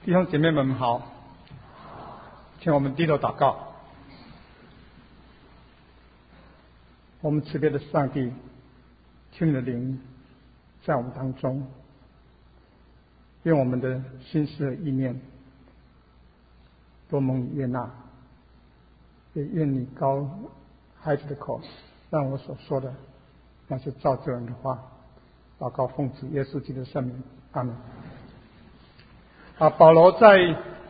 弟兄姐妹们好，请我们低头祷告。我们慈悲的上帝，请你的灵在我们当中，愿我们的心思和意念都蒙你悦纳，也愿你高孩子的口，让我所说的那些造就人的话，祷告奉主耶稣基督的圣名，阿门。保罗在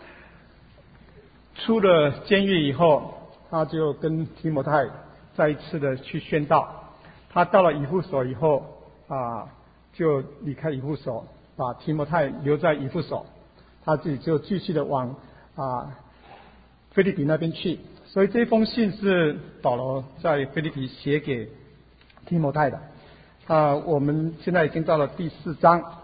出了监狱以后，他就跟提摩太再一次的去宣道。他到了以弗所以后就离开以弗所，把提摩太留在以弗所，他自己就继续的往腓立比那边去。所以这封信是保罗在腓立比写给提摩太的。我们现在已经到了第4章。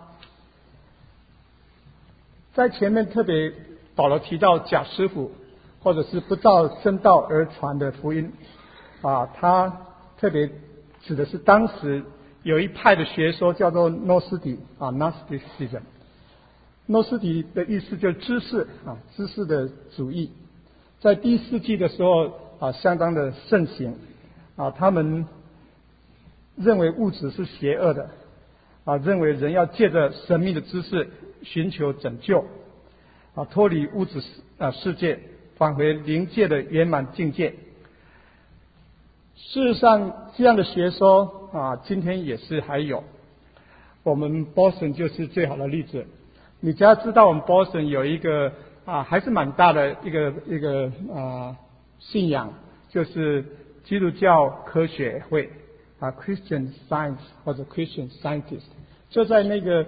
在前面特别保罗提到假师傅或者是不照真道而传的福音他特别指的是当时有一派的学说叫做诺斯底Gnosticism。诺斯底的意思就是知识知识的主义，在第1世纪的时候相当的盛行他们认为物质是邪恶的认为人要借着神秘的知识寻求拯救脱离物质世界，返回灵界的圆满境界。事实上这样的学说今天也是还有。我们 Boston 就是最好的例子。你只要知道我们 Boston 有一个还是蛮大的一个信仰，就是基督教科学会Christian Science 或者 Christian Scientist。 就在那个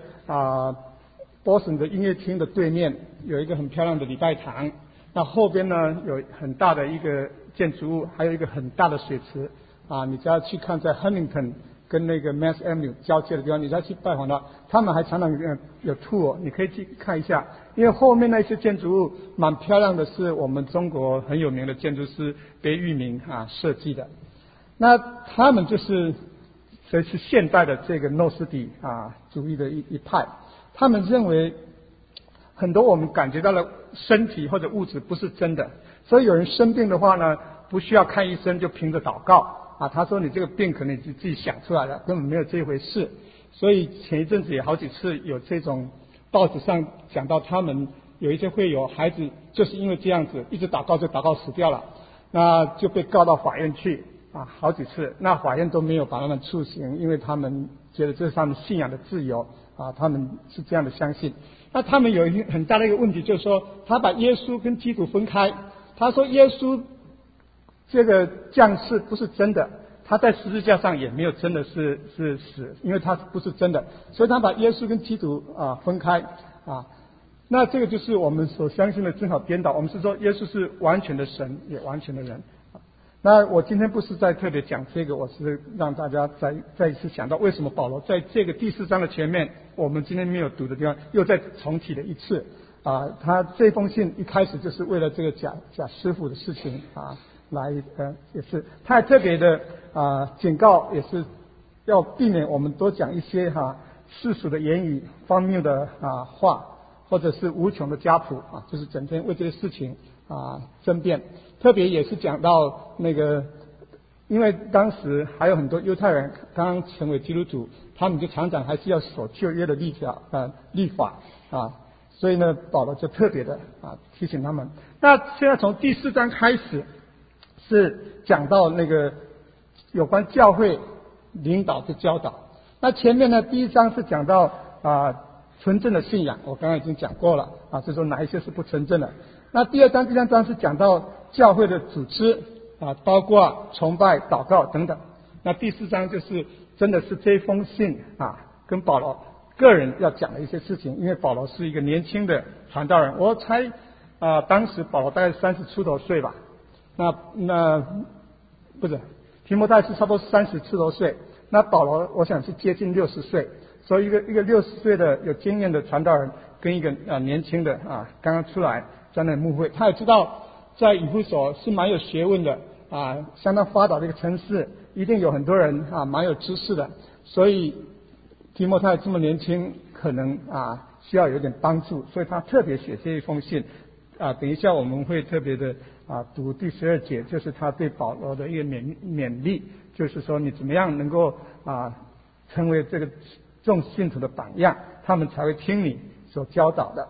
Boston 的音乐厅的对面有一个很漂亮的礼拜堂，那后边呢有很大的一个建筑物，还有一个很大的水池你只要去看，在 Huntington 跟那个 Mass Avenue 交界的地方，你只要去拜访他们还常常有 tour， 你可以去看一下。因为后面那些建筑物蛮漂亮的，是我们中国很有名的建筑师别玉明设计的。那他们就是所以是现代的这个诺斯底主义的一派。他们认为很多我们感觉到的身体或者物质不是真的，所以有人生病的话呢，不需要看医生，就凭着祷告他说你这个病可能你自己想出来了，根本没有这回事。所以前一阵子也好几次有这种报纸上讲到，他们有一些会有孩子就是因为这样子一直祷告就祷告死掉了，那就被告到法院去好几次，那法院都没有把他们处刑，因为他们觉得这是他们信仰的自由他们是这样的相信。那他们有一个很大的一个问题，就是说他把耶稣跟基督分开。他说耶稣这个降世不是真的，他在十字架上也没有真的是死，因为他不是真的，所以他把耶稣跟基督分开那这个就是我们所相信的正好颠倒。我们是说耶稣是完全的神也完全的人。那我今天不是在特别讲这个，我是让大家再一次想到为什么保罗在这个第4章的前面，我们今天没有读的地方又再重提了一次他这封信一开始就是为了这个假师傅的事情来也是他还特别的警告，也是要避免我们多讲一些世俗的言语、荒谬的话，或者是无穷的家谱就是整天为这些事情争辩。特别也是讲到那个，因为当时还有很多犹太人刚刚成为基督徒，他们就常常还是要守旧约的律法所以呢保罗就特别的提醒他们。那现在从第4章开始是讲到那个有关教会领导的教导。那前面呢第1章是讲到纯正的信仰，我刚刚已经讲过了就是说哪一些是不纯正的。那第2章、第3章是讲到教会的组织包括崇拜、祷告等等。那第4章就是真的是这封信跟保罗个人要讲的一些事情。因为保罗是一个年轻的传道人，我猜当时保罗大概30出头岁吧，那不是提摩太是差不多30出头岁，那保罗我想是接近60岁。所以一个60岁的有经验的传道人跟一个年轻的刚刚出来在那里牧会，他也知道在以弗所是蛮有学问的相当发达的一个城市，一定有很多人蛮有知识的。所以提摩太这么年轻， 可能需要有点帮助，所以他特别写这一封信等一下我们会特别的读第12节，就是他对保罗的一个勉励，就是说你怎么样能够成为这个众信徒的榜样，他们才会听你所教导的。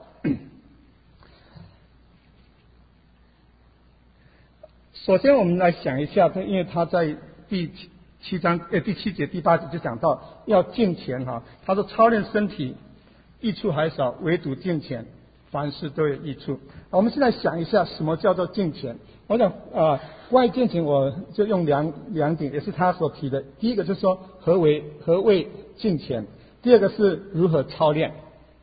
首先我们来想一下，因为他在第7节第8节就讲到要敬虔他说操练身体益处还少，唯独敬虔凡事都有益处。我们现在想一下什么叫做敬虔。我想关于敬虔我就用两点，也是他所提的。第一个就是说何谓敬虔，第二个是如何操练。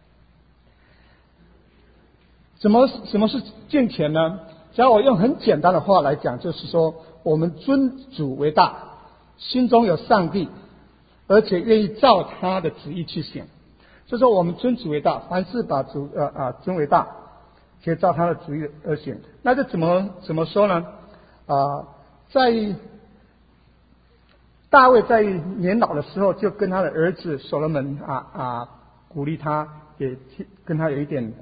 什么是敬虔呢？只要我用很简单的话来讲，就是说我们尊主为大，心中有上帝，而且愿意照他的旨意去行。就是说我们尊主为大，凡事把主尊为大，且照他的旨意而行。那这怎么说呢？在大卫在年老的时候，就跟他的儿子所罗门鼓励他，也跟他有一点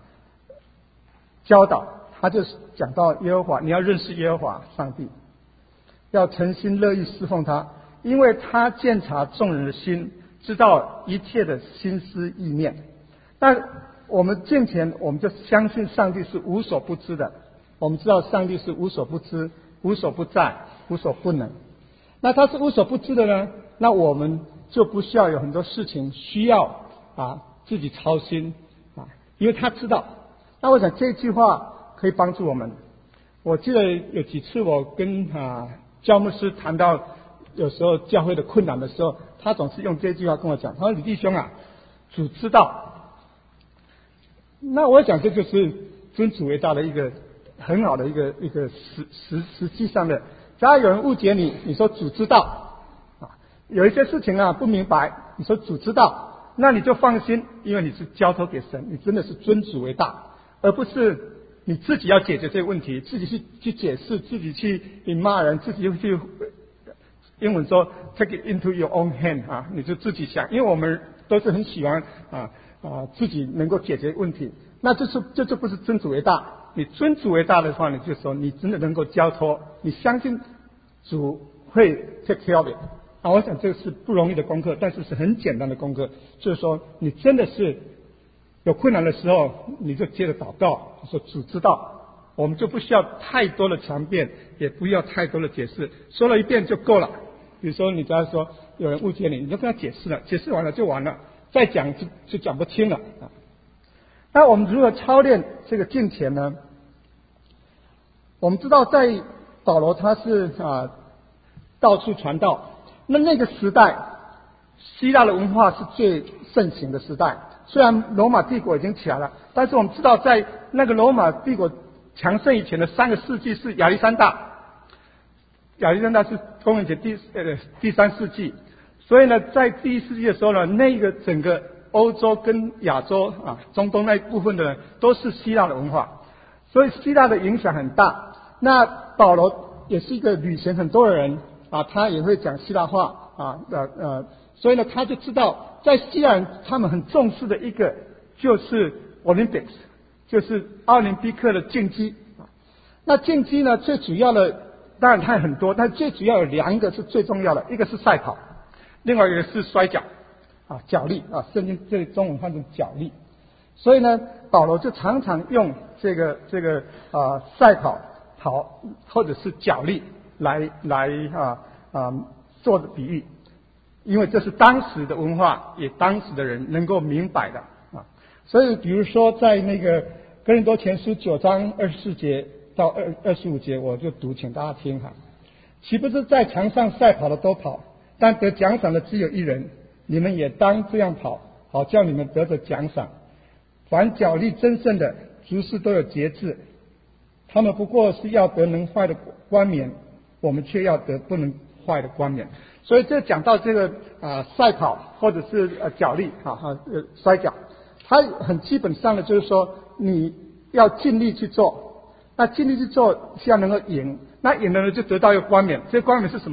教导。他就讲到耶和华，你要认识耶和华上帝，要诚心乐意侍奉他，因为他鉴察众人的心，知道一切的心思意念。但我们敬虔，我们就相信上帝是无所不知的。我们知道上帝是无所不知、无所不在、无所不能。那他是无所不知的呢，那我们就不需要有很多事情需要自己操心因为他知道。那我想这句话可以帮助我们。我记得有几次我跟教牧师谈到有时候教会的困难的时候，他总是用这句话跟我讲，他说李弟兄主知道。那我想这就是尊主为大的一个很好的一个实际上的，只要有人误解你，你说主知道有一些事情不明白，你说主知道，那你就放心，因为你是交托给神，你真的是尊主为大，而不是你自己要解决这个问题，自己去解释，自己去骂人，自己去英文说 take it into your own hand 你就自己想，因为我们都是很喜欢自己能够解决问题，那这就不是尊主为大。你尊主为大的话，你就说你真的能够交托，你相信主会 take care of it 我想这是不容易的功课，但是是很简单的功课，就是说你真的是有困难的时候，你就接着祷告，说主知道，我们就不需要太多的强辩，也不要太多的解释，说了一遍就够了。比如说你假如说有人误解你，你就跟他解释了，解释完了就完了，再讲就讲不清了那我们如何操练这个敬虔呢？我们知道在保罗他是到处传道，那个时代希腊的文化是最盛行的时代。虽然罗马帝国已经起来了，但是我们知道在那个罗马帝国强盛以前的3个世纪是亚历山大是公元前第3世纪，所以呢在第1世纪的时候呢，那个整个欧洲跟亚洲中东那一部分的人都是希腊的文化，所以希腊的影响很大。那保罗也是一个旅行很多的人他也会讲希腊话所以呢他就知道在希腊人他们很重视的一个就是 Olympics， 就是奥林匹克的竞技那竞技呢最主要的当然它很多，但最主要有2个是最重要的，一个是赛跑，另外一个是摔跤角力圣经这中文翻成角力。所以呢保罗就常常用这个赛跑或者是角力来做的比喻，因为这是当时的文化，也当时的人能够明白的所以比如说在那个哥林多前书9章24节到25节，我就读，请大家听岂不是在场上赛跑的都跑，但得奖赏的只有一人，你们也当这样跑，好叫你们得着奖赏。凡角力争胜的，诸事都有节制，他们不过是要得能坏的冠冕，我们却要得不能坏的冠冕。所以这讲到这个赛跑或者是角力摔跤，它很基本上的就是说你要尽力去做，那尽力去做是要能够赢，那赢了呢就得到一个冠冕。这个冠冕是什么？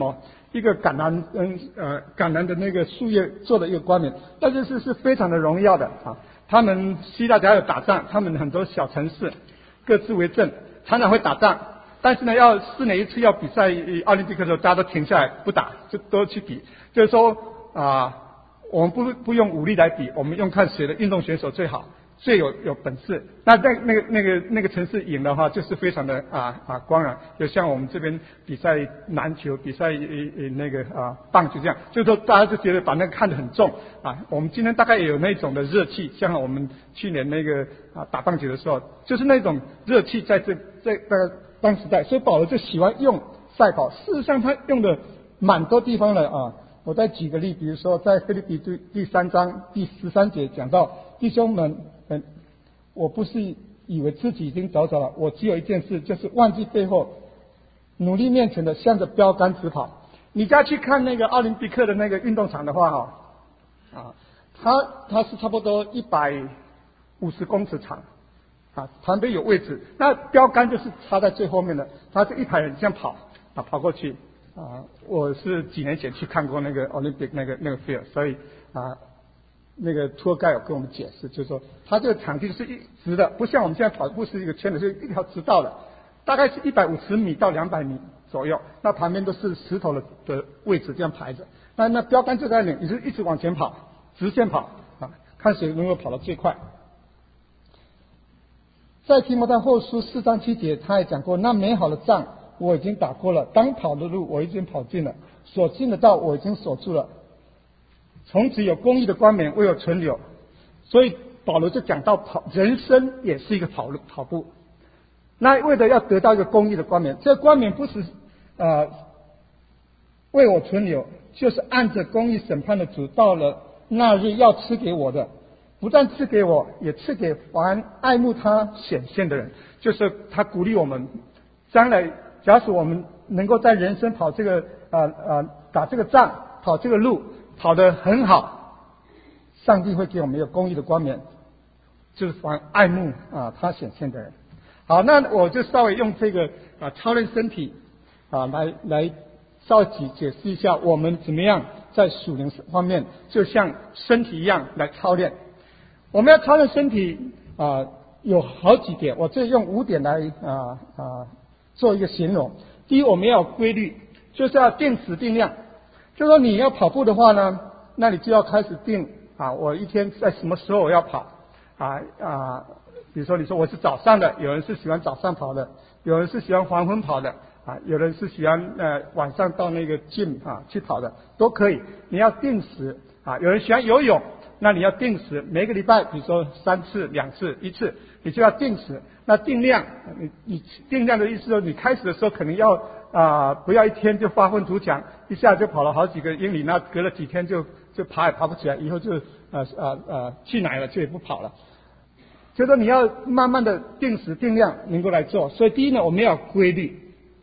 一个橄榄的那个树叶做的一个冠冕，但是非常的荣耀的啊。他们希腊家有打仗，他们很多小城市各自为政，常常会打仗。但是呢，要4年一次要比赛奥林匹克的时候，大家都停下来不打，就都去比。就是说我们不用武力来比，我们用看谁的运动选手最好，最有本事。那在那个城市赢的话，就是非常的光荣。就像我们这边比赛篮球、比赛棒球这样，就是说大家就觉得把那个看得很重啊。我们今天大概也有那种的热气，像我们去年打棒球的时候，就是那种热气在当时代，所以保罗就喜欢用赛跑。事实上，他用的蛮多地方了啊。我再举个例，比如说在腓立比第3章第13节讲到，弟兄们，我不是以为自己已经早了，我只有一件事，就是忘记背后，努力面前的，向着标杆直跑。你再去看那个奥林匹克的那个运动场的话它是差不多150公尺长。旁边有位置，那标杆就是插在最后面的，他是一排人这样跑过去我是几年前去看过那个 Olympic 那个 field， 所以那个tour guide有跟我们解释，就是说他这个场地是一直的，不像我们现在跑步是一个圈的，是一条直道的，大概是150米到200米左右，那旁边都是石头的位置这样排着，那标杆就在那里，你是一直往前跑，直线跑看谁能够跑得最快。在提摩太后书4章7节，他也讲过，那美好的仗我已经打过了，当跑的路我已经跑尽了，所进的道我已经守住了，从此有公义的冠冕为我存留。所以保罗就讲到人生也是一个跑步，那为了要得到一个公义的冠冕，这个冠冕不是为我存留，就是按着公义审判的主到了那日要赐给我的，不但赐给我，也赐给凡爱慕他显现的人。就是他鼓励我们，将来假使我们能够在人生跑这个打这个仗，跑这个路跑得很好，上帝会给我们一个公义的冠冕，就是凡爱慕他显现的人。好，那我就稍微用这个操练身体来稍微解释一下我们怎么样在属灵方面就像身体一样来操练。我们要操练身体有好几点，我这用5点来做一个形容。第一，我们要有规律，就是要定时定量。就是说你要跑步的话呢，那你就要开始定我一天在什么时候我要跑比如说你说我是早上的，有人是喜欢早上跑的，有人是喜欢黄昏跑的有人是喜欢晚上到那个 gym 去跑的，都可以。你要定时有人喜欢游泳，那你要定时，每个礼拜比如说3次、2次、1次，你就要定时。那定量，你定量的意思说，你开始的时候可能要不要一天就发愤图强，一下就跑了好几个英里，那隔了几天就爬也爬不起来，以后就气馁了，就也不跑了。所以说你要慢慢的定时定量能够来做。所以第一呢，我们要有规律。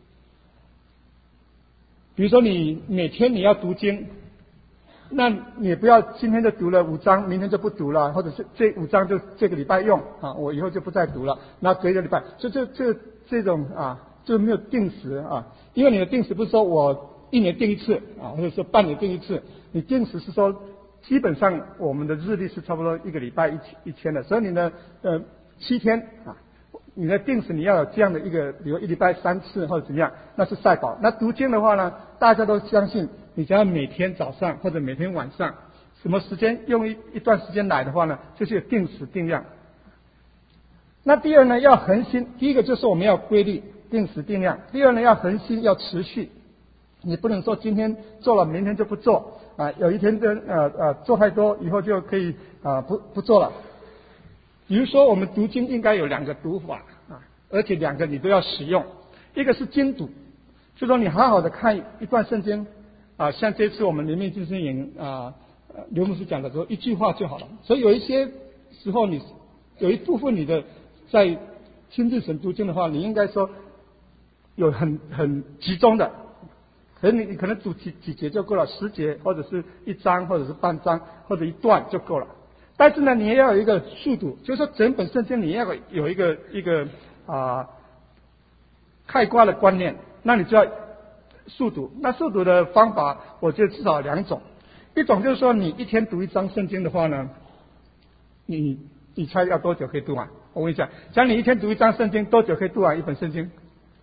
比如说你每天你要读经，那你不要今天就读了5章，明天就不读了，或者是这5章就这个礼拜用我以后就不再读了，那隔一个礼拜，所以这种就没有定时因为你的定时不是说我1年定1次或者说半年定1次，你定时是说基本上我们的日历是差不多1个礼拜一天的，所以你呢7天你的定时你要有这样的一个，比如1礼拜3次或者怎么样，那是赛跑。那读经的话呢，大家都相信你只要每天早上或者每天晚上什么时间用一段时间来的话呢，就是定时定量。那第二呢，要恒心。第一个就是我们要规律定时定量，第二呢要恒心，要持续。你不能说今天做了明天就不做有一天做太多以后就可以不做了。比如说我们读经应该有2个读法而且2个你都要使用。一个是精读，就说你好好的看一段圣经像这次我们灵命进行营刘牧师讲的说1句话就好了。所以有一些时候你有一部分你的在亲自神读经的话，你应该说有很集中的，可能你可能读几节就够了，10节或者是1章或者是半章或者1段就够了。但是呢，你也要有一个速度，就是说整本圣经你要有一个概括的观念，那你就要速读。那速读的方法，我觉得至少2种，一种就是说你一天读一章圣经的话呢，你猜要多久可以读完？我问一下，假如你一天读一章圣经，多久可以读完一本圣经？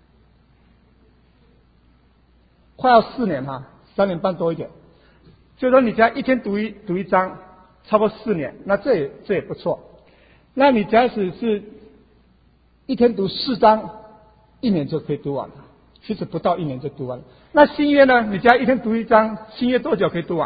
快要4年哈，3年半多一点。就是说你只要一天读一章，差不多4年，那这也不错。那你假使是一天读4章，1年就可以读完了。其实不到1年就读完了。那新约呢？你只要一天读一章，新约多久可以读完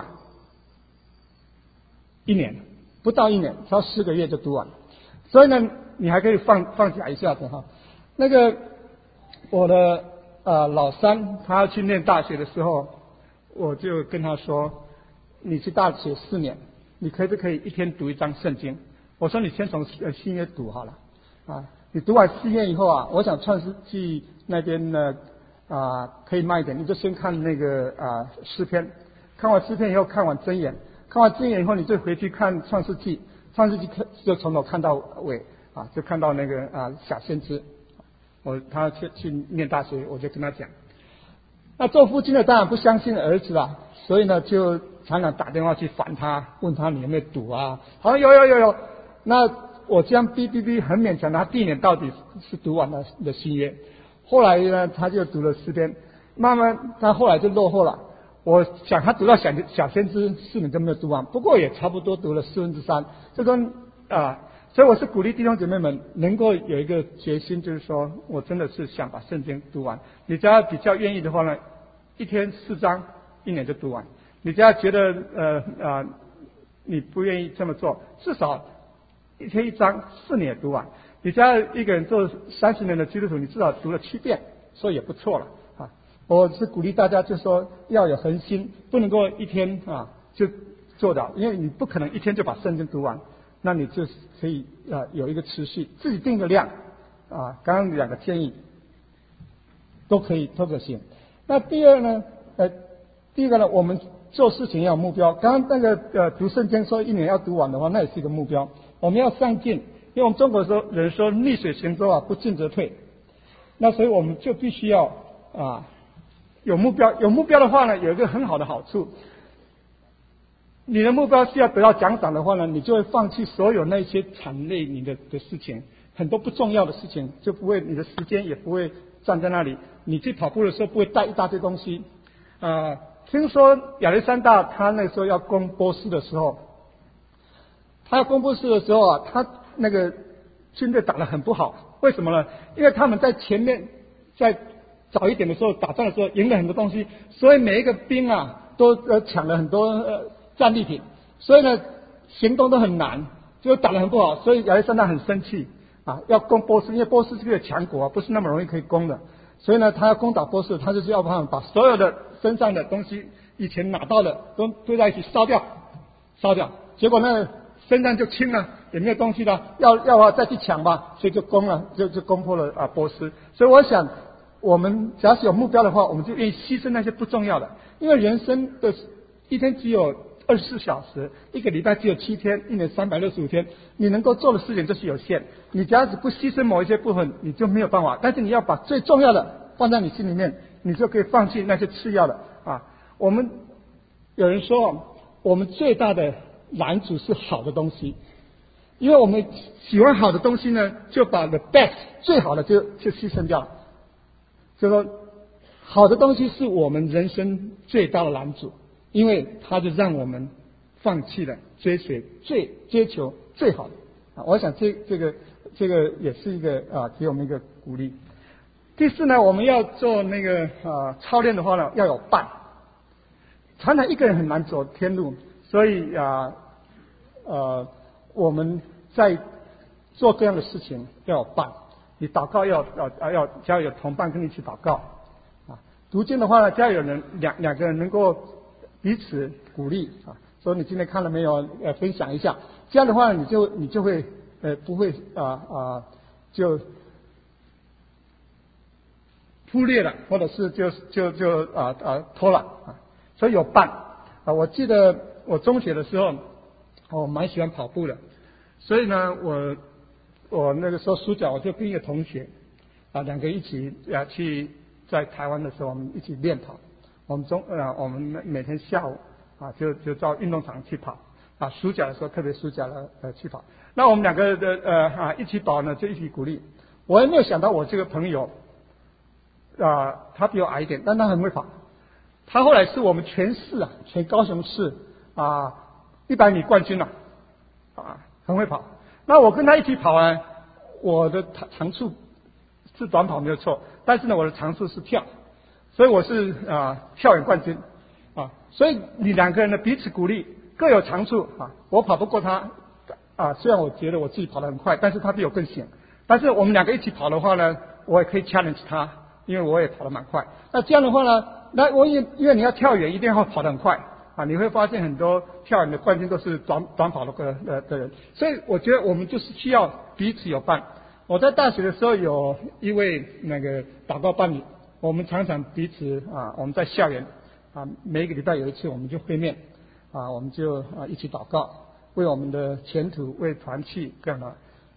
？1年，不到1年，只要4个月就读完了。所以呢，你还可以放假一下子哈。那个我的老三，他要去念大学的时候，我就跟他说，你去大学4年，你可不可以一天读一章圣经？我说你先从新约读好了啊。你读完新约以后啊，我想创世纪那边呢可以慢一点，你就先看那个诗篇，看完诗篇以后看完箴言，看完箴言以后你就回去看创世纪，创世纪就从头看到尾啊，就看到那个小先知。他去念大学，我就跟他讲。那做父亲的当然不相信儿子啦，所以呢就常常打电话去烦他，问他你有没有读啊？好，有。那我这样逼很勉强，他第1年到底是读完了的新约。后来呢，他就读了诗篇，慢慢他后来就落后了。我想他读到小先知4年都没有读完，不过也差不多读了3/4，就说所以我是鼓励弟兄姐妹们能够有一个决心，就是说我真的是想把圣经读完。你只要比较愿意的话呢，一天4章，1年就读完。你只要觉得你不愿意这么做，至少一天1章，4年也读完。你只要一个人做30年的基督徒，你至少读了7遍，所以也不错了啊。我是鼓励大家，就说要有恒心，不能够一天就做到，因为你不可能一天就把圣经读完。那你就可以有一个持续，自己定个量刚刚2个建议都可行。那第一个呢，我们做事情要有目标。刚刚那个读圣经说1年要读完的话，那也是一个目标。我们要上进，因为我们中国人说逆水行舟不进则退。那所以我们就必须要有目标。有目标的话呢，有一个很好的好处。你的目标是要得到奖赏的话呢，你就会放弃所有那些缠累你的事情，很多不重要的事情就不会，你的时间也不会站在那里。你去跑步的时候不会带一大堆东西。听说亚历山大他那时候要攻波斯的时候，他那个军队打得很不好，为什么呢？因为他们在前面在早一点的时候打仗的时候赢了很多东西，所以每一个兵都抢了很多战利品，所以呢行动都很难，就打得很不好。所以亚历山大很生气要攻波斯，因为波斯是个强国不是那么容易可以攻的。所以呢他要攻打波斯，他就是要把所有的身上的东西以前拿到的都堆在一起烧掉，结果呢身上就轻了，也没有东西了，要再去抢吧，所以就攻了，就攻破了波斯。所以我想我们只要是有目标的话，我们就愿意牺牲那些不重要的，因为人生的一天只有24小时，一个礼拜只有7天，一年365天，你能够做的事情就是有限。你只要是不牺牲某一些部分，你就没有办法。但是你要把最重要的放在你心里面，你就可以放弃那些次要的我们有人说，我们最大的拦阻是好的东西，因为我们喜欢好的东西呢，就把 the best 最好的就牺牲掉了。就说好的东西是我们人生最大的拦阻，因为它就让我们放弃了追求最好的我想这个也是一个给我们一个鼓励。第4呢，我们要做那个操练的话呢，要有伴。常常一个人很难走天路，所以我们在做这样的事情要有伴。你祷告要有同伴跟你一起祷告读经的话呢，要有人两个人能够彼此鼓励说你今天看了没有分享一下，这样的话你就会不会就忽略了，或者是就拖了所以有伴我记得我中学的时候我蛮喜欢跑步的，所以呢我那个时候暑假我就跟一个同学2个一起去在台湾的时候我们一起练跑我们每天下午就到运动场去跑暑假的时候，特别暑假去跑。那我们两个的一起跑呢，就一起鼓励。我也没有想到我这个朋友他比我矮一点，但他很会跑。他后来是我们全高雄市100米冠军很会跑。那我跟他一起跑呢，我的长处是短跑没有错，但是呢，我的长处是跳，所以我是跳远冠军所以你两个人呢彼此鼓励，各有长处我跑不过他虽然我觉得我自己跑得很快，但是他比我更险。但是我们两个一起跑的话呢，我也可以 challenge 他，因为我也跑得蛮快。那这样的话呢，因为你要跳远一定要跑得很快你会发现很多跳远的冠军都是短跑的人。所以我觉得我们就是需要彼此有伴。我在大学的时候有一位那个祷告伴侣，我们常常彼此我们在校园每一个礼拜有一次我们就会面我们就一起祷告，为我们的前途，为团契这样的。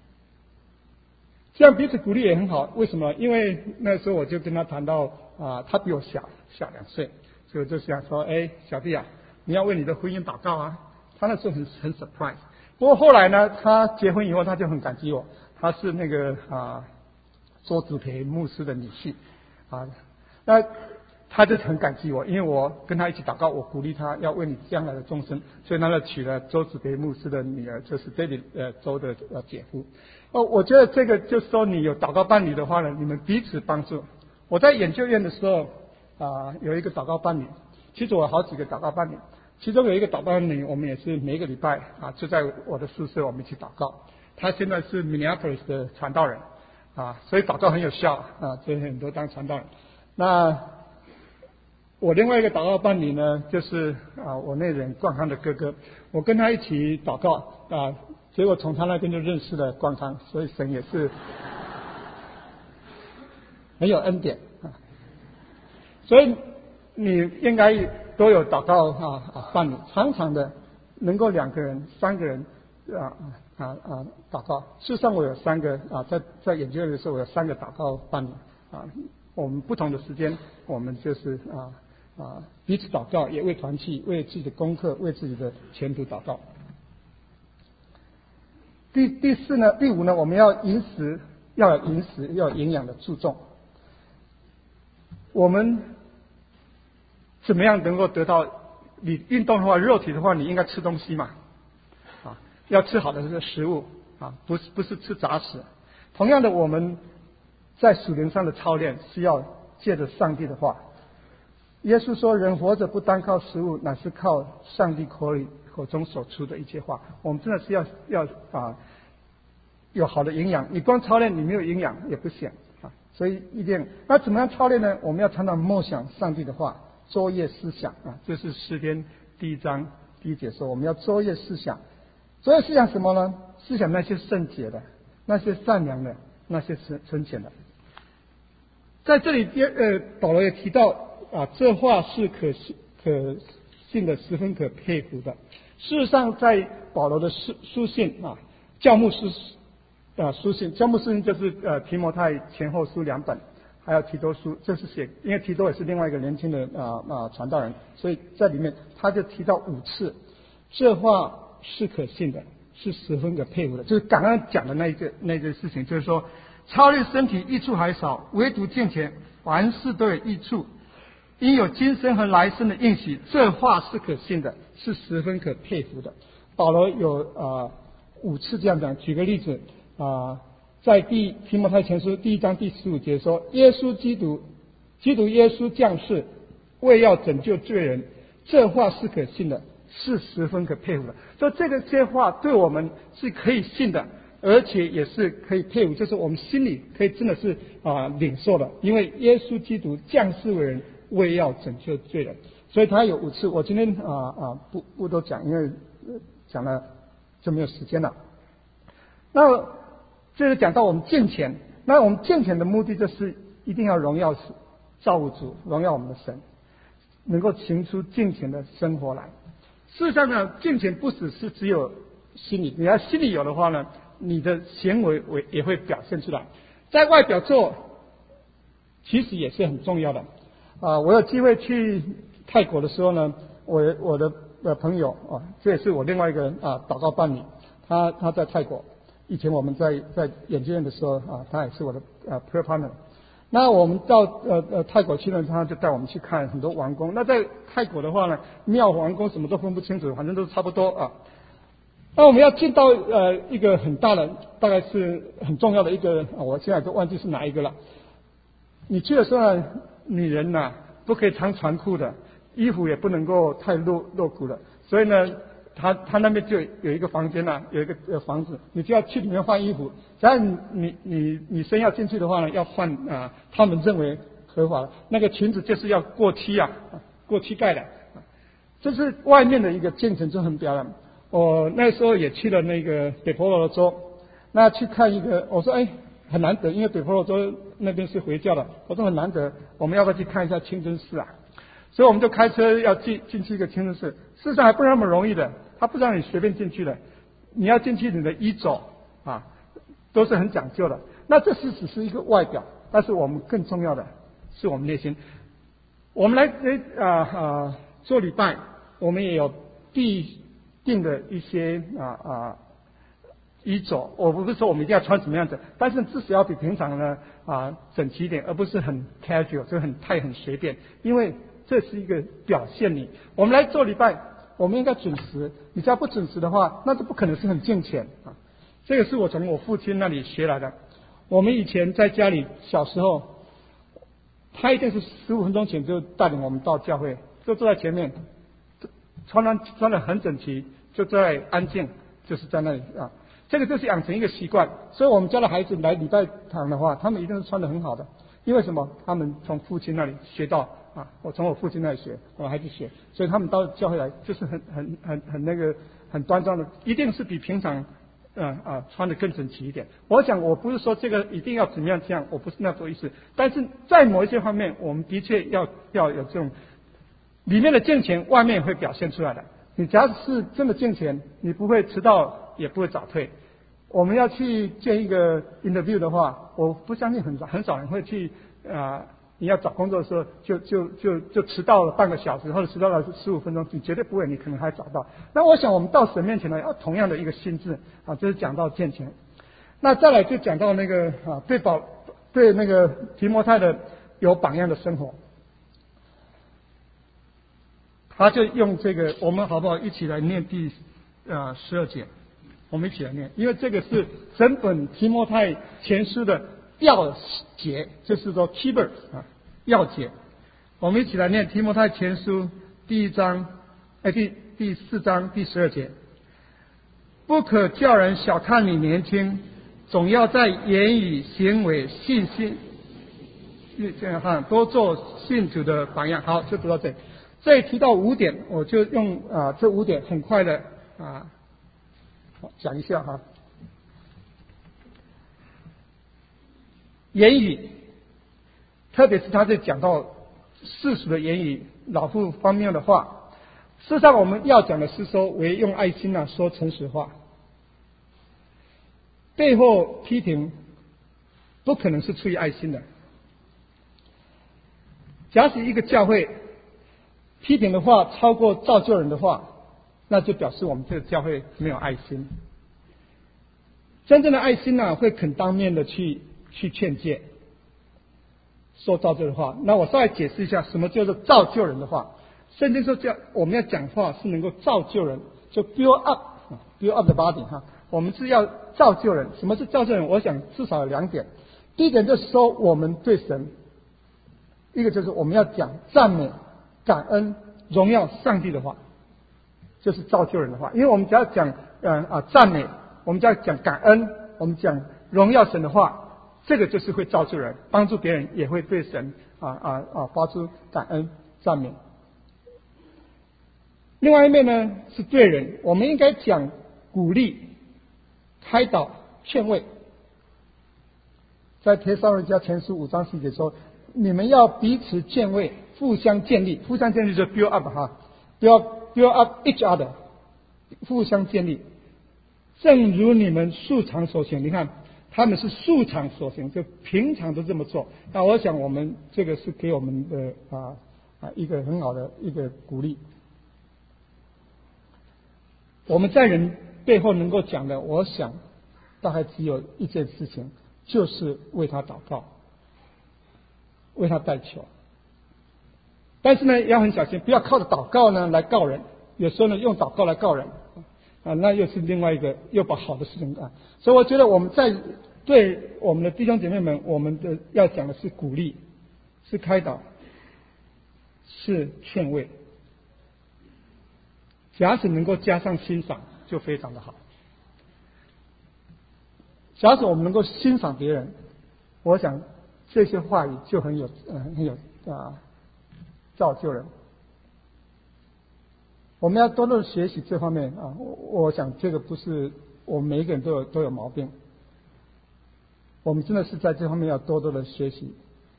这样彼此鼓励也很好。为什么？因为那时候我就跟他谈到他比我小2岁，所以我就想说，小弟你要为你的婚姻祷告他那时候很 surprise。不过后来呢，他结婚以后他就很感激我，他是那个周子培牧师的女婿那他就很感激我，因为我跟他一起祷告，我鼓励他要为你将来的终身，所以他就娶了周子培牧师的女儿，就是 David 周的姐夫。我觉得这个就是说，你有祷告伴侣的话呢，你们彼此帮助。我在研究院的时候有一个祷告伴侣，其实我有好几个祷告伴侣，其中有一个祷告伴侣，我们也是每一个礼拜就在我的宿舍我们一起祷告。他现在是 Minneapolis 的传道人所以祷告很有效所以很多当传道人。那我另外一个祷告伴侣呢，就是我那人冠康的哥哥，我跟他一起祷告结果从他那边就认识了冠康，所以神也是很有恩典所以你应该都有祷告伴侣，常常的能够2个人、3个人祷告。事实上我有3个在研究的时候我有3个祷告伴侣我们不同的时间，我们就是彼此祷告，也为团契、为自己的功课、为自己的前途祷告。第5呢，我们要饮食，要有营养的注重。我们怎么样能够得到？你运动的话，肉体的话，你应该吃东西嘛要吃好的这个食物不是吃杂食。同样的，我们在属灵上的操练是要借着上帝的话。耶稣说，人活着不单靠食物，乃是靠上帝口中所出的一切话。我们真的是要有好的营养，你光操练你没有营养也不行所以一定那怎么样操练呢？我们要常常默想上帝的话，昼夜思想这是诗篇第1章第1节说，我们要昼夜思想。昼夜思想什么呢？思想那些圣洁的，那些善良的，那些纯全的。在这里保罗也提到这话是可信的，十分可佩服的。事实上在保罗的书信教牧书信，教牧书信就是提摩太前后书2本，还有提多书，这是因为提多也是另外一个年轻的传道人，所以在里面他就提到5次，这话是可信的，是十分可佩服的。就是刚刚讲的那件事情，就是说操练身体益处还少，唯独敬虔凡事都有益处，因有今生和来生的应许，这话是可信的，是十分可佩服的。保罗有5次这样讲。举个例子在提摩太前书第1章第15节说，耶稣基督耶稣降世，为要拯救罪人，这话是可信的，是十分可佩服的。所以这些话对我们是可以信的，而且也是可以佩服，就是我们心里可以真的是领受的，因为耶稣基督降世为人，为要拯救罪人。所以他有5次，我今天不多讲，因为讲了就没有时间了。那这是讲到我们敬虔，那我们敬虔的目的就是一定要荣耀造物主，荣耀我们的神，能够行出敬虔的生活来。事实上呢，敬虔不只有心里，你要心里有的话呢，你的行为也会表现出来。在外表做其实也是很重要的。 我有机会去泰国的时候呢，我的朋友这也是我另外一个祷告伴侣，他在泰国，以前我们在研究院的时候他也是我的prayer partner。那我们到泰国去呢，他就带我们去看很多王宫。那在泰国的话呢，庙王宫什么都分不清楚，反正都差不多啊。那我们要进到一个很大的，大概是很重要的一个，我现在都忘记是哪一个了。你去的时候呢，女人呐不可以穿长裤的，衣服也不能够太露骨了。所以呢，他那边就有一个房间呐，有一个房子，你就要去里面换衣服。只要你女生要进去的话呢，要换他们认为合法的那个裙子，就是要过膝过膝盖的。这是外面的一个进程就很漂亮。我那时候也去了那个北婆罗洲，那去看一个，我说很难得，因为北婆罗洲那边是回教的，我说很难得，我们要不要去看一下清真寺啊？所以我们就开车要进去一个清真寺，事实上还不是那么容易的，他不让你随便进去的，你要进去你的衣着都是很讲究的。那这只是一个外表，但是我们更重要的是我们内心。我们来做礼拜，我们也有必定的一些衣着。我不是说我们一定要穿什么样子，但是至少要比平常呢整齐一点，而不是很 casual， 就很随便，因为这是一个表现你。我们来做礼拜，我们应该准时。你只要不准时的话，那就不可能是很敬虔啊。这个是我从我父亲那里学来的。我们以前在家里小时候，他一定是15分钟前就带领我们到教会，就坐在前面，穿得很整齐，就在安静，就是在那里这个就是养成一个习惯。所以我们家的孩子来礼拜堂的话，他们一定是穿得很好的。因为什么？他们从父亲那里学到我从我父亲那里学，我孩子学，所以他们到教会来就是很那个很端庄的，一定是比平常穿得更整齐一点。我想我不是说这个一定要怎么样这样，我不是那种意思。但是在某一些方面，我们的确要有这种里面的敬虔，外面会表现出来的。你假如是真的敬虔，你不会迟到，也不会早退。我们要去见一个 interview 的话，我不相信很少人会去你要找工作的时候就迟到了半个小时或者迟到了15分钟，你绝对不会，你可能还早到。那我想我们到神面前呢，要同样的一个心智这是讲到敬虔。那再来就讲到那个对那个提摩太的有榜样的生活，他就用这个，我们好不好一起来念第12节？我们一起来念，因为这个是整本提摩太前书的要节，就是说 key verse 要节。我们一起来念提摩太前书第4章第12节。不可叫人小看你年轻，总要在言语、行为、信心上多做信主的榜样。好，就读到这里。这里提到5点，我就用这5点很快的讲一下言语，特别是他在讲到世俗的言语、老妇方面的话。事实上，我们要讲的是说，唯用爱心说诚实话。背后批评不可能是出于爱心的。假使一个教会批评的话超过造就人的话，那就表示我们这个教会没有爱心。真正的爱心会肯当面的去劝诫，说造就的话。那我稍微解释一下，什么叫做造就人的话。圣经说我们要讲话是能够造就人，就 build up the body 我们是要造就人。什么是造就人？我想至少有2点。第一点就是说，我们对神，一个就是我们要讲赞美、感恩、荣耀上帝的话，就是造就人的话。因为我们只要讲赞美，我们只要讲感恩，我们讲荣耀神的话，这个就是会造就人，帮助别人也会对神发出感恩赞美。另外一面呢，是对人，我们应该讲鼓励、开导、劝慰。在帖撒罗尼迦前书5章10节说，你们要彼此劝慰，互相建立。互相建立就是 build up build up each other， 互相建立。正如你们素常所行，你看他们是素常所行，就平常都这么做。那我想我们这个是给我们的一个很好的一个鼓励。我们在人背后能够讲的，我想大概只有一件事情，就是为他祷告，为他代求。但是呢，要很小心，不要靠着祷告呢来告人。有时候呢，用祷告来告人那又是另外一个，又把好的事情干。所以我觉得我们在对我们的弟兄姐妹们，我们的要讲的是鼓励，是开导，是劝慰。假使能够加上欣赏，就非常的好。假使我们能够欣赏别人，我想这些话语就很有造就人。我们要多多学习这方面我想这个不是我们每一个人都有毛病，我们真的是在这方面要多多的学习。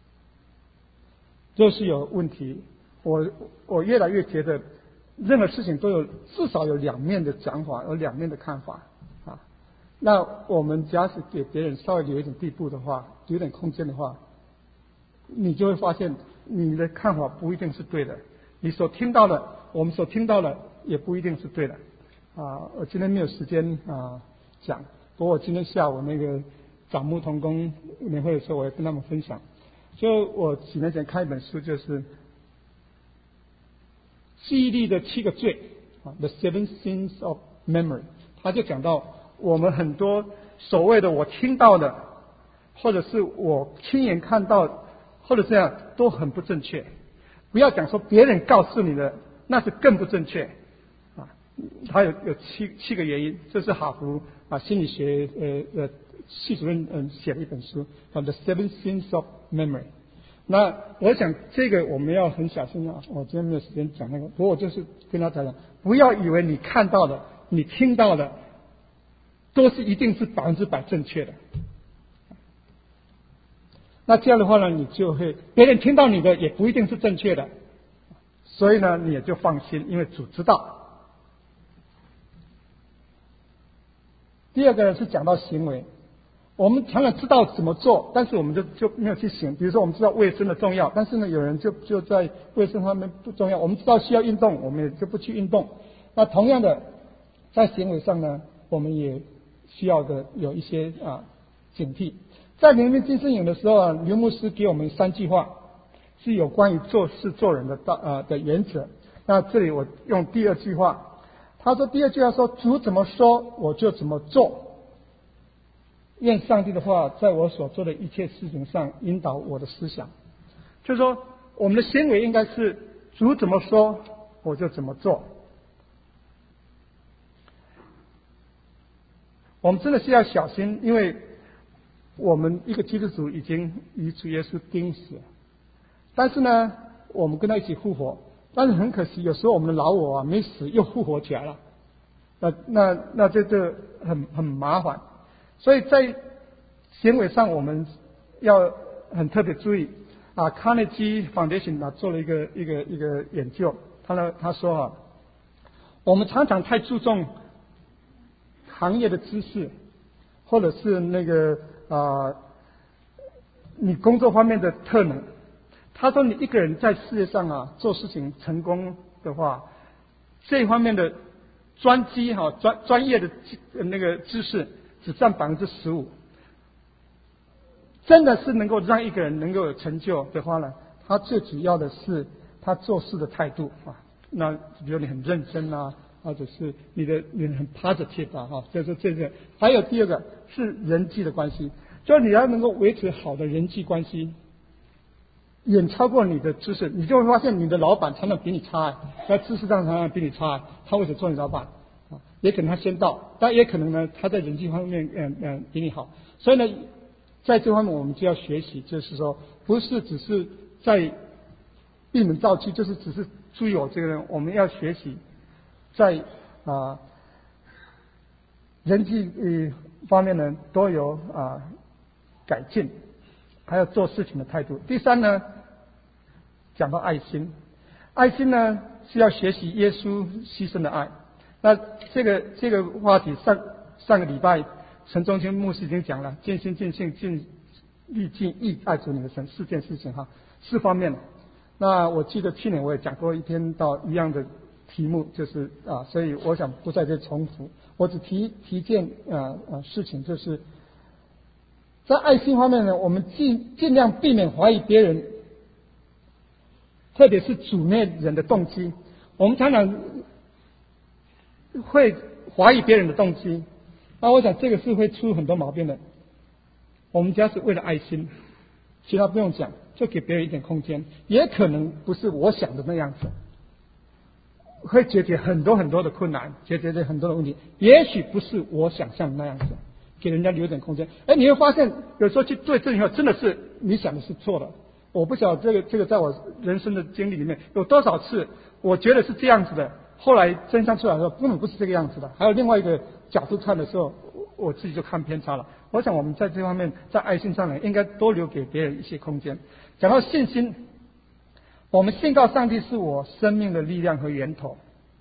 就是有问题，我越来越觉得，任何事情都有至少有两面的讲法，有两面的看法那我们假使给别人稍微留一点地步的话，有点空间的话，你就会发现你的看法不一定是对的，你所听到的，我们所听到的也不一定是对的我今天没有时间讲，不过我今天下午那个长牧同工年会的时候，我也跟他们分享。就我几年前看一本书，就是记忆力的7个罪The 7 Sins of Memory。他就讲到我们很多所谓的我听到的，或者是我亲眼看到，或者这样都很不正确。不要讲说别人告诉你的，那是更不正确他有七个原因，这是哈佛心理学系主任写的一本书The 7 Sins of Memory。那我想这个我们要很小心我今天没有时间讲那个，不过我就是跟他讲，不要以为你看到的、你听到的都是一定是100%正确的。那这样的话呢，你就会别人听到你的也不一定是正确的，所以呢你也就放心，因为主知道。第二个是讲到行为，我们常常知道怎么做，但是我们就没有去行。比如说我们知道卫生的重要，但是呢有人就在卫生方面不重要。我们知道需要运动，我们也就不去运动。那同样的，在行为上呢，我们也需要的有一些警惕。在灵命今生营的时候刘牧师给我们3句话，是有关于做事做人的原则。那这里我用第2句话，他说第2句话说，主怎么说我就怎么做。愿上帝的话在我所做的一切事情上引导我的思想。就是说我们的行为应该是主怎么说我就怎么做。我们真的是要小心，因为我们一个基督徒已经与主耶稣钉死了，但是呢我们跟他一起复活，但是很可惜有时候我们的老我没死又复活起来了，那这很麻烦。所以在行为上我们要很特别注意Carnegie Foundation 做了一个研究，他说我们常常太注重行业的知识，或者是那个你工作方面的特能。他说你一个人在事业上做事情成功的话，这方面的专业的那个知识只占15%。真的是能够让一个人能够有成就的话呢，他最主要的是他做事的态度那比如你很认真或者是你很 positive 就是这个。还有第2个是人际的关系，就是你要能够维持好的人际关系，远超过你的知识。你就会发现你的老板常常比你差在知识上常常比你差他为什么做你老板也可能他先到，但也可能呢他在人际方面比你好。所以呢在这方面我们就要学习，就是说不是只是在闭门造车，就是只是注意我这个人，我们要学习在人际方面呢都有改进，还有做事情的态度。第3呢讲到爱心，爱心呢是要学习耶稣牺牲的爱。那这个话题上个礼拜陈忠清牧师已经讲了，尽心尽性尽力尽意爱主你的神4件事情哈，4方面。那我记得去年我也讲过一篇到一样的题目，就是所以我想不在这重复，我只提一件事情，就是在爱心方面呢，我们尽量避免怀疑别人，特别是主内人的动机。我们常常会怀疑别人的动机，那我想这个是会出很多毛病的。我们家是为了爱心，其他不用讲，就给别人一点空间，也可能不是我想的那样子，会解决很多很多的困难，解决很多的问题，也许不是我想象的那样子，给人家留点空间。你会发现有时候去对症以后，真的是你想的是错的。我不晓得这个在我人生的经历里面有多少次我觉得是这样子的，后来真相出来的时候根本不是这个样子的。还有另外一个角度看的时候，我自己就看偏差了。我想我们在这方面在爱心上呢，应该多留给别人一些空间。讲到信心，我们信告上帝是我生命的力量和源头。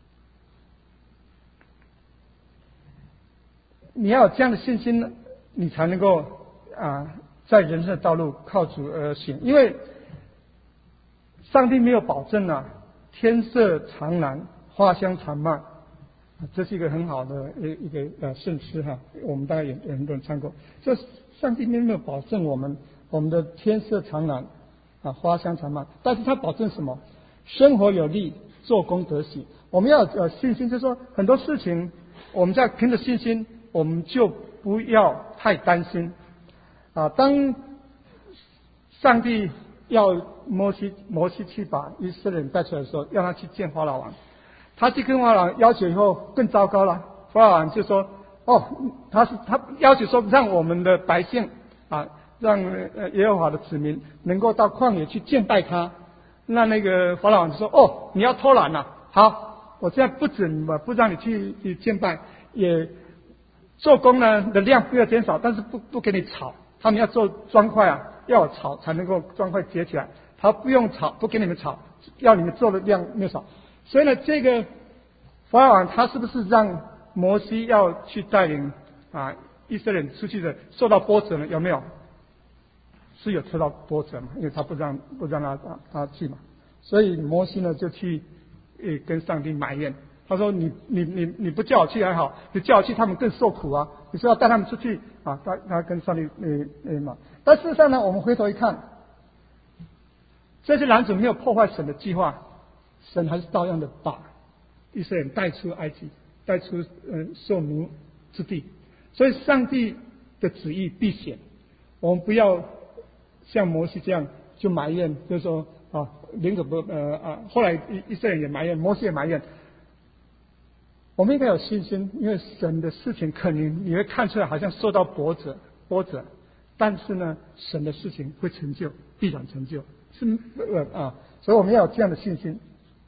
你要有这样的信心，你才能够在人生的道路靠主而行。因为上帝没有保证天色常蓝，花香常漫，这是一个很好的一个圣诗哈，我们大概有很多人唱过。这上帝没有保证我们的天色常蓝花香常漫，但是他保证什么？生活有力，做工得喜。我们要有信心，就是说很多事情我们在凭着信心，我们就不要太担心当上帝要摩西去把以色列人带出来的时候，让他去见法老王。他去跟法老王要求以后更糟糕了，法老王就说他要求说让我们的百姓让耶和华的子民能够到旷野去敬拜他。那个法老王就说你要偷懒了，好，我现在不让你去敬拜，也做工呢的量不要减少，但是不给你炒，他们要做砖块要炒才能够砖块结起来，他不用炒，不给你们炒，要你们做的量没有少。所以呢，这个法老王他是不是让摩西要去带领以色列人出去的受到波折呢？有没有？是有受到波折嘛，因为他不让他去嘛。所以摩西呢就去跟上帝埋怨，他说你不叫我去还好，你叫我去他们更受苦你说要带他们出去他跟上帝嘛。但事实上呢，我们回头一看，这些男子没有破坏神的计划，神还是照样的把以色列人带出埃及，带出受奴之地。所以上帝的旨意必显，我们不要像摩西这样就埋怨，就是说宁可不后来以色列人也埋怨，摩西也埋怨。我们应该有信心，因为神的事情可能你会看出来好像受到波折，但是呢，神的事情会成就，必然成就，所以我们要有这样的信心。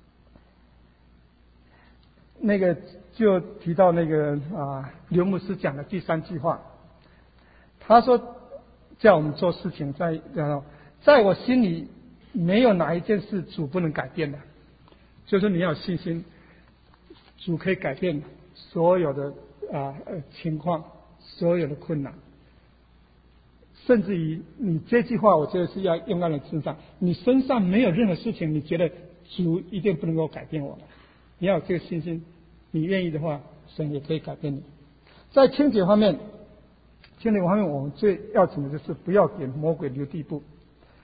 那个就提到那个刘牧师讲的第3句话，他说叫我们做事情在我心里没有哪一件事主不能改变的，就是你要有信心，主可以改变所有的情况，所有的困难，甚至于你这句话我觉得是要用在你身上，你身上没有任何事情你觉得主一定不能够改变我的，你要有这个信心，你愿意的话神也可以改变你。在清洁方面我们最要紧的就是不要给魔鬼留地步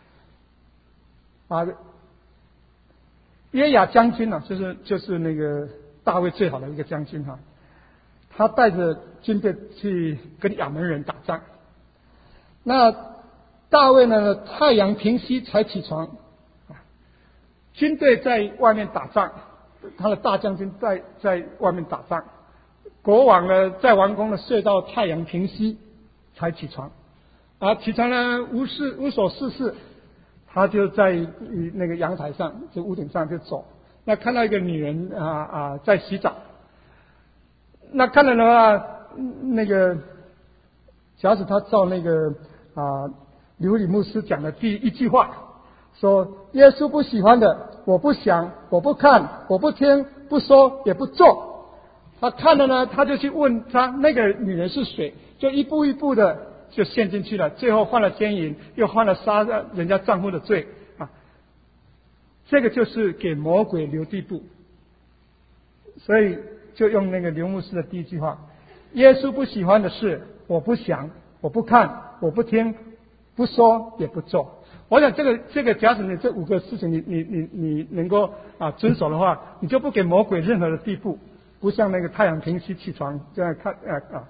约雅将军就是那个大卫最好的一个将军他带着军队去跟亚扪人打仗。那大卫呢太阳平西才起床，军队在外面打仗，他的大将军在外面打仗，国王呢在王宫呢睡到太阳平西才起床起床呢无所事事，他就在那个阳台上，就屋顶上就走，那看到一个女人在洗澡，那看了的话，那个假使他照那个刘理牧师讲的第一句话，说耶稣不喜欢的，我不想，我不看，我不听，不说也不做， 他看了呢，他就去问他那个女人是谁，就一步一步的就陷进去了，最后犯了奸淫，又犯了杀人家丈夫的罪啊！这个就是给魔鬼留地步，所以就用那个刘牧师的第一句话：耶稣不喜欢的事，我不想，我不看，我不听，不说也不做。我想这个，假使你这5个事情你能够遵守的话，你就不给魔鬼任何的地步，不像那个太阳平息起床这样看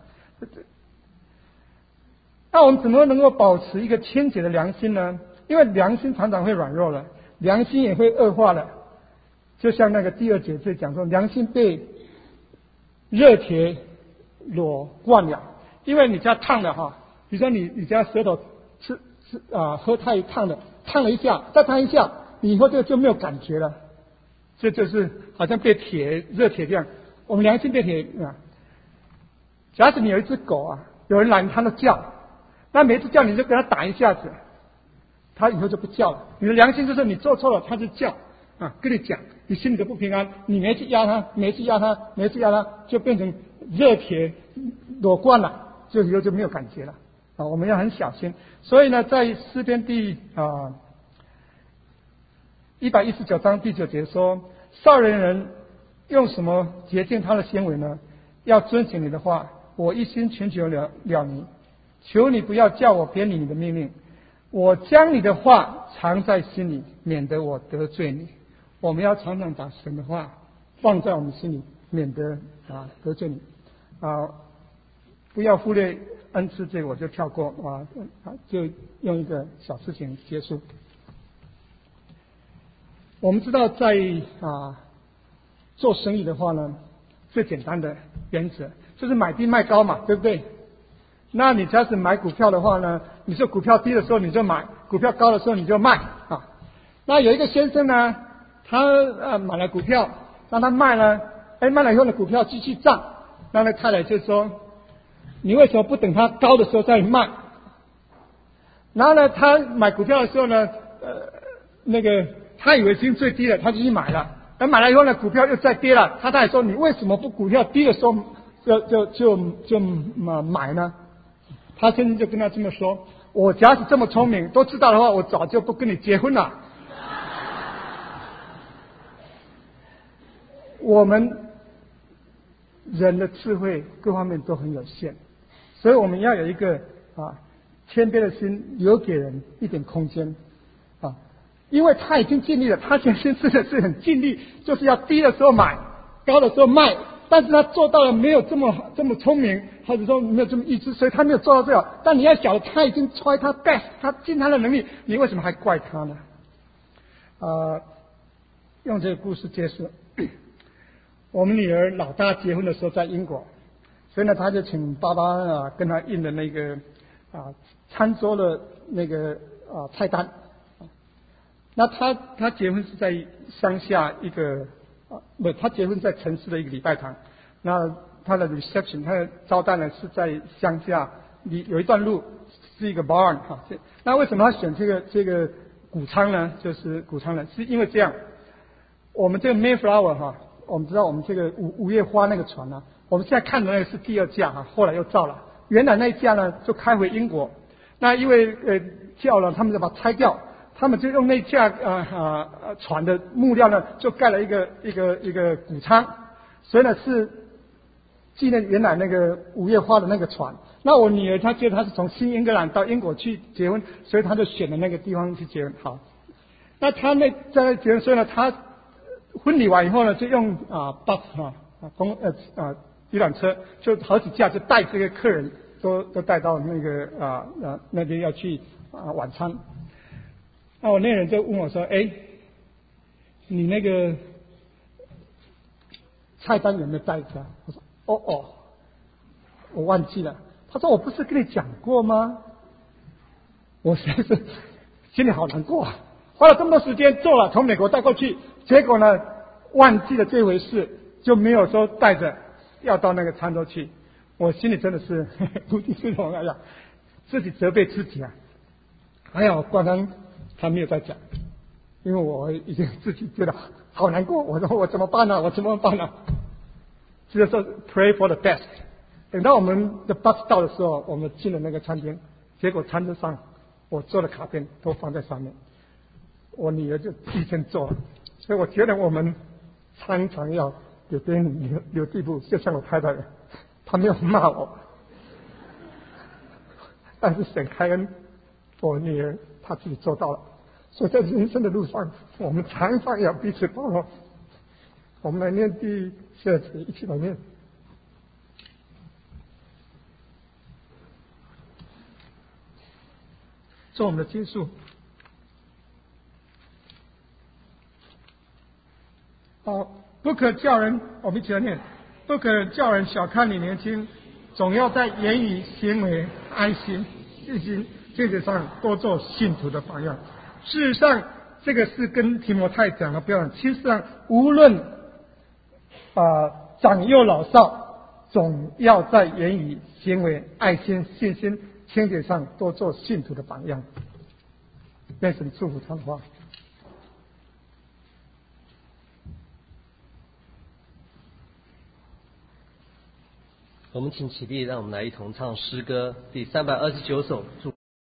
那我们怎么能够保持一个清洁的良心呢？因为良心常常会软弱了，良心也会恶化了。就像那个第2节这讲说，良心被热铁裸灌了。因为你家烫的比如说你家舌头喝太烫了一下，再烫一下，你以后就没有感觉了。这就是好像被热铁这样，我们良心被铁假使你有一只狗有人来它都叫，那每一次叫你就给它打一下子，它以后就不叫了。你的良心就是你做错了，它就叫跟你讲，你心里都不平安。你每一次压它，就变成热铁裸灌了，就以后就没有感觉了。我们要很小心。所以呢，在诗篇第119章第9节说，少年人用什么洁净他的行为呢？要遵行你的话，我一心寻求了你，求你不要叫我偏离你的命令。我将你的话藏在心里，免得我得罪你。我们要常常把神的话放在我们心里，免得得罪你不要忽略恩赐，这个我就跳过就用一个小事情结束。我们知道在做生意的话呢，最简单的原则就是买低卖高嘛，对不对？那你假使买股票的话呢，你说股票低的时候你就买，股票高的时候你就卖那有一个先生呢，他买了股票，让他卖了，卖了以后呢，股票继续涨，那太太就说，你为什么不等它高的时候再卖？然后呢，他买股票的时候呢，他以为已经最低了，他就去买了。买了以后呢，股票又再跌了，他还说，你为什么不股票低的时候就买呢？他先生就跟他这么说：我假使这么聪明，都知道的话，我早就不跟你结婚了。我们人的智慧各方面都很有限，所以我们要有一个谦卑的心，留给人一点空间因为他已经尽力了，他先生真的是很尽力，就是要低的时候买，高的时候卖，但是他做到了没有这么聪明，或者说没有这么意志，所以他没有做到这样。但你要晓得，他已经 try 他 best， 他尽他的能力，你为什么还怪他呢？用这个故事结束。我们女儿老大结婚的时候在英国，所以呢，他就请爸爸跟他印的那个餐桌的那个菜单。那他结婚是在乡下一个他结婚在城市的一个礼拜堂。那他的 reception， 他的招待呢是在乡下，有一段路是一个 barn 那为什么他选这个谷仓呢？就是谷仓呢，是因为这样，我们这个 Mayflower 我们知道我们这个五月花那个船我们现在看的那个是第2架后来又造了，原来那一架呢就开回英国，那因为叫了他们就把它拆掉。他们就用那架船的木料呢，就盖了一个谷仓，所以呢是纪念原来那个五月花的那个船。那我女儿她觉得她是从新英格兰到英国去结婚，所以她就选了那个地方去结婚。好，那她在结婚，所以呢，她婚礼完以后呢，就用bus 游览车，就好几架就带这个客人都带到那个那边要去晚餐。那我那人就问我说：“你那个菜单有没有带着？”我说：“哦，我忘记了。”他说：“我不是跟你讲过吗？”我实在是心里好难过花了这么多时间做了，从美国带过去，结果呢忘记了这回事，就没有说带着要到那个餐桌去。我心里真的是无地自容自己责备自己刚刚他没有在讲，因为我已经自己觉得好难过。我说我怎么办呢？ 就是说 pray for the best。等到我们的 bus 到的时候，我们进了那个餐厅，结果餐桌上我做的卡片都放在上面，我女儿就提前做了。所以我觉得我们常常要给别人留地步，就像我太太，她没有骂我，但是神开恩，我女儿她自己做到了。所以在人生的路上，我们常常要彼此包容。我们来念第12节，一起来念。做我们的经书。好，不可叫人，我们一起来念，不可叫人小看你年轻，总要在言语、行为、爱心、信心、见解上多做信徒的榜样。事实上，这个是跟提摩太讲的标准。其实上，无论长幼老少，总要在言语、行为、爱心、信心、见解上多做信徒的榜样。愿神祝福他的话。 我们请起立，让我们来一同唱诗歌第329首。